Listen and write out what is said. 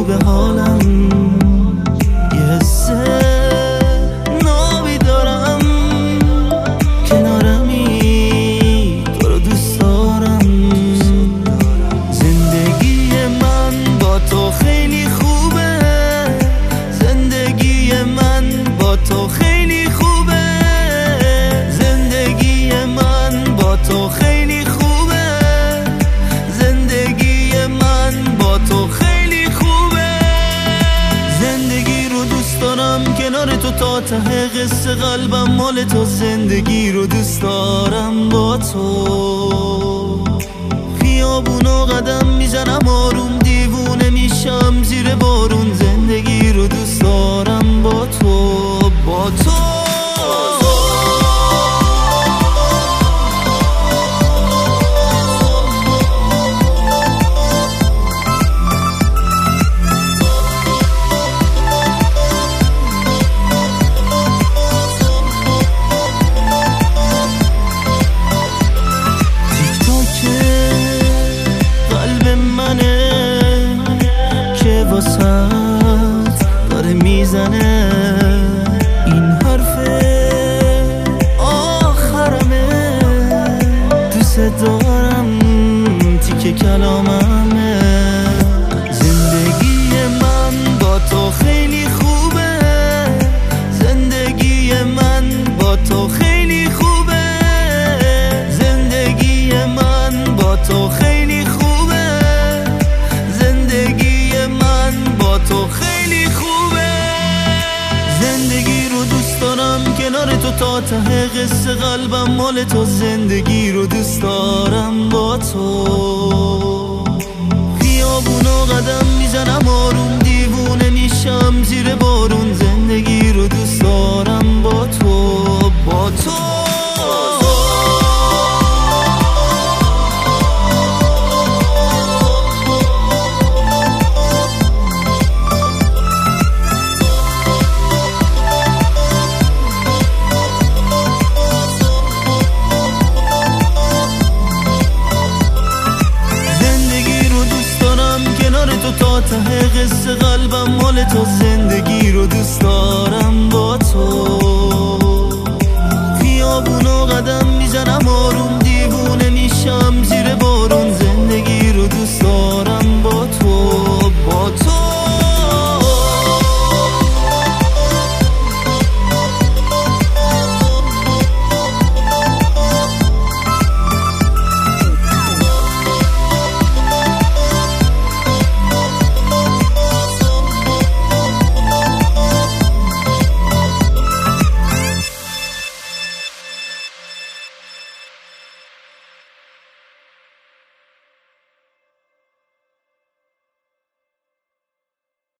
به حالم، یه حس نابی دارم، کنارمی تو رو دوست دارم. زندگی من با تو خیلی خوبه، زندگی من با تو خیلی خوبه، زندگی من با تو خیلی خوبه، زندگی من با تو خیلی خوبه. زندگی رو دوست دارم کنار تو تا ته قصه، قلبم مال تو. زندگی رو دوست دارم با تو، خیابونو قدم میزنم آروم، دیوونه میشم زیر بارون. زندگی رو دوست دارم با تو، با تو. داره میزنه این حرف آخرمه، دوست دارم تیکه کلاممه. زندگی من با تو خیلی خوبه، زندگی من با تو خیلی خوبه، زندگی من با تو خیلی خوبه، زندگی من با تو خیلی خوبه. زندگی رو دوست دارم کنار تو تا ته قصه، قلبم مال تو. زندگی رو دوست دارم با تو، خیابونو قدم میزنم آروم، دیوونه میشم زیر بارون. زندگی